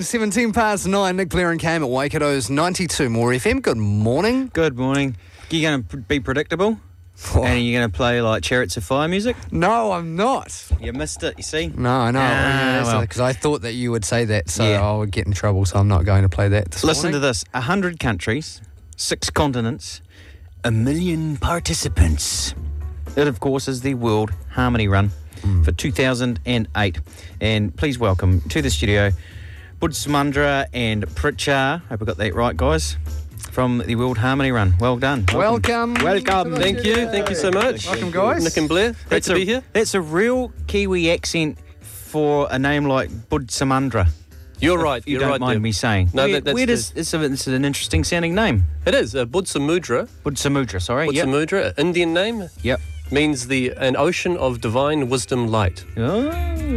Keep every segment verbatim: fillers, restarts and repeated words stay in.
seventeen past nine. Nick Blair and Cam at Waikato's ninety-two More F M. Good morning. Good morning. Are you going to be predictable? Oh. And are you going to play like Chariots of Fire music? No, I'm not. You missed it, you see? No, I know. Ah, Because well. I thought that you would say that, so Yeah. I would get in trouble, so I'm not going to play that this Listen morning. to this. A hundred countries, six continents, a million participants. It, of course, is the World Harmony Run mm. for two thousand eight. And please welcome to the studio Bud Samundra and Pritchar. Hope I got that right, guys. From the World Harmony Run. Well done. Welcome. Welcome. Thank you. Thank you so much. Welcome, guys. Nick and Blair. Great That's to a, be here. That's a real Kiwi accent for a name like Bud Samundra. You're right. You You're don't right, mind Deb. me saying. No, where, that, that's where does the- it's, a, it's an interesting sounding name. It is. Uh, Bud Samudra. Bud Samudra, sorry. Yep. Budsamudra, Indian name, Yep. means the an ocean of divine wisdom light. Oh.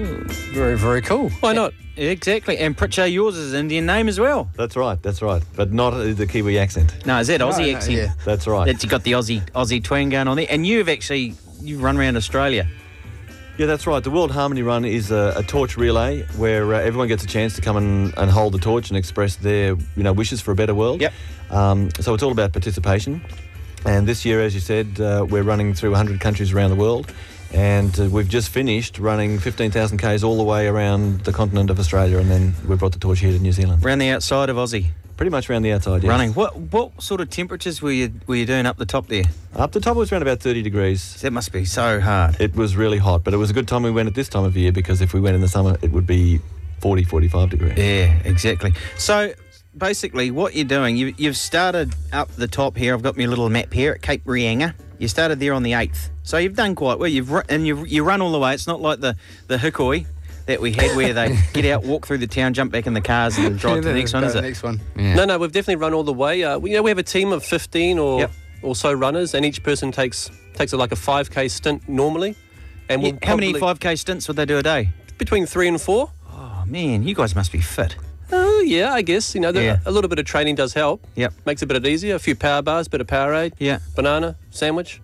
Very, very cool. Why not? Exactly. And Pritchar, yours is an Indian name as well. That's right, that's right. But not uh, the Kiwi accent. No, is that Aussie No, no, accent? yeah. That's right. That's got the Aussie Aussie twang going on there. And you've actually, you've run around Australia. Yeah, that's right. The World Harmony Run is a, a torch relay where uh, everyone gets a chance to come and, and hold the torch and express their you know wishes for a better world. Yep. Um, so it's all about participation. And this year, as you said, uh, we're running through one hundred countries around the world. And uh, we've just finished running fifteen thousand kays all the way around the continent of Australia, and then we brought the torch here to New Zealand. Around the outside of Aussie. Pretty much around the outside, yes. Running. What what sort of temperatures were you were you doing up the top there? Up the top it was around about thirty degrees. That must be so hard. It was really hot, but it was a good time we went at this time of year, because if we went in the summer, it would be forty, forty-five degrees. Yeah, exactly. So basically what you're doing, you, you've started up the top here. I've got my little map here at Cape Reinga. You started there on the eighth. So you've done quite well. You've ru- And you you run all the way. It's not like the, the hikoi that we had where they get out, walk through the town, jump back in the cars and drive Yeah, to the next one, go is to it? the next one. Yeah. No, no, we've definitely run all the way. Uh, we, you know, we have a team of fifteen or Yep. or so runners, and each person takes takes a, like a five K stint normally. And Yeah, we'll how many probably- five K stints would they do a day? Between three and four. Oh, man, you guys must be fit. Oh, yeah, I guess. You know, the, Yeah. a little bit of training does help. Yep. Makes it a bit easier. A few power bars, bit of Powerade, Yeah. banana, sandwich.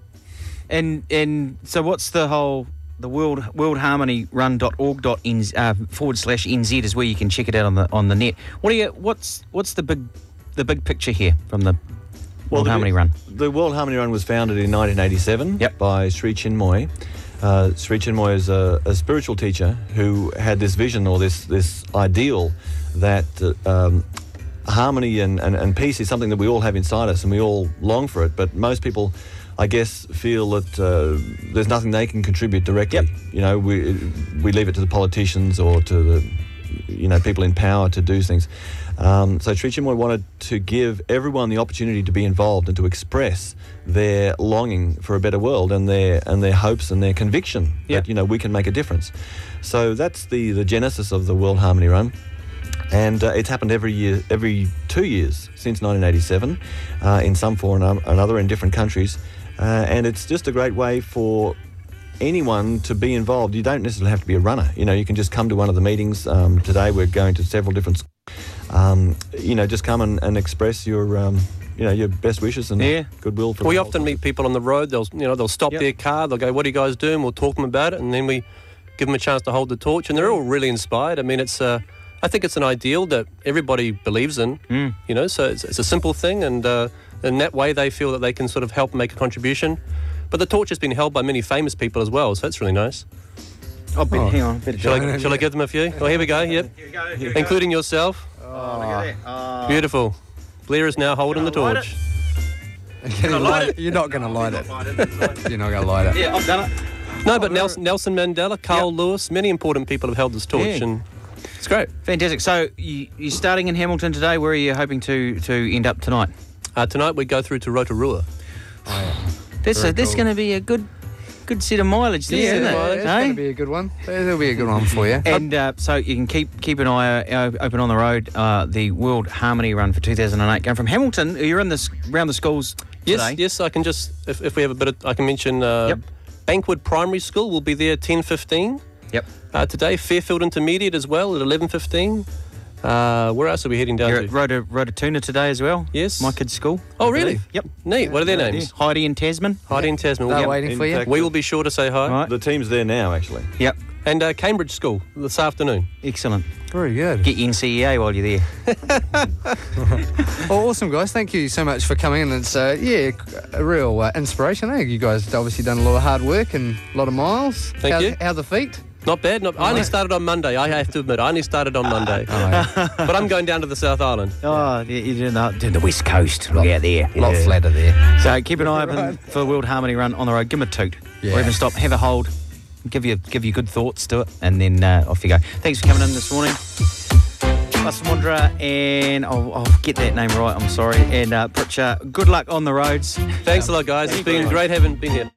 And and so what's the whole, the world world harmony run dot org dot n z uh, forward slash nz is where you can check it out on the on the net. What do you what's what's the big the big picture here from the World the, Harmony Run? The World Harmony Run was founded in nineteen eighty-seven Yep. by Sri Chinmoy. Uh, Sri Chinmoy is a, a spiritual teacher who had this vision, or this this ideal, that uh, um, harmony and, and, and peace is something that we all have inside us, and we all long for it. But most people, I guess, feel that uh, there's nothing they can contribute directly. Yep. You know, we we leave it to the politicians or to the you know people in power to do things. Um, so Sri Chinmoy wanted to give everyone the opportunity to be involved and to express their longing for a better world and their and their hopes and their conviction Yep. that you know we can make a difference. So that's the the genesis of the World Harmony Run. And uh, it's happened every year, every two years since nineteen eighty-seven, uh, in some form or another in different countries. Uh, and it's just a great way for anyone to be involved. You don't necessarily have to be a runner. You know, you can just come to one of the meetings. Um, today we're going to several different schools. Um, you know, just come and, and express your, um, you know, your best wishes and Yeah. goodwill for We the whole often meet people on the road. They'll, you know, they'll stop Yep. their car. They'll go, "What are you guys doing?" We'll talk to them about it, and then we give them a chance to hold the torch. And they're all really inspired. I mean, it's uh, I think it's an ideal that everybody believes in. Mm. You know, so it's, it's a simple thing, and uh, in that way, they feel that they can sort of help make a contribution. But the torch has been held by many famous people as well, so that's really nice. Oh, better, Oh. hang on. Better Shall jump. I, shall I give them a few? Well, here we go. Yep, Here we go. Here we go. including yourself. Oh, look at that. Oh. Beautiful. Blair is now holding the Gonna light torch. You're, Gonna light it. you're not going to light it. You're not going to light it. Yeah, I've done it. No, but Nelson, Nelson Mandela, Carl Lewis, many important people have held this torch, Yeah. and it's great. Fantastic. So you, you're starting in Hamilton today. Where are you hoping to, to end up tonight? Uh, tonight we go through to Rotorua. That's Very a, that's cool. going to be a good good set of mileage there, Yeah, isn't it? it's Eh? going to be a good one. It'll be a good one for you. And uh, so you can keep keep an eye uh, open on the road. Uh, the World Harmony Run for two thousand eight, going from Hamilton. You're in this around the schools Yes, today. yes, I can just, if, if we have a bit of, I can mention uh, Yep. Bankwood Primary School will be there ten fifteen Yep. uh, today. Fairfield Intermediate as well at eleven fifteen. Uh, where else are we heading down You're to? at Rota, Rotatuna today as well. Yes. My kids' school. Oh, I really? believe. Yep. Neat. What are their Yeah. names? Heidi and Tasman. Heidi and Tasman. They're Yep. waiting In for you. fact, We will be sure to say hi. Right. The team's there now, actually. Yep. and uh, Cambridge School this afternoon. Excellent. Very good. Get your N C E A while you're there. Well, awesome, guys. Thank you so much for coming in. It's, uh, yeah, a real uh, inspiration. I think you guys have obviously done a lot of hard work and a lot of miles. Thank how, you. How the feet? Not bad. Not, I only started on Monday. I have to admit, I only started on Monday. Oh, yeah. But I'm going down to the South Island. Oh, you're doing the, doing the West Coast. Look out there. A lot Yeah. flatter there. So keep an eye open Right. for the World Harmony Run on the road. Give them a toot. Yeah. Or even stop, have a hold, give you give you good thoughts to it, and then uh, off you go. Thanks for coming in this morning. Samudra and I'll, I'll get that name right, I'm sorry. And uh, Pritchard, good luck on the roads. Thanks a lot, guys. It's been great having been here.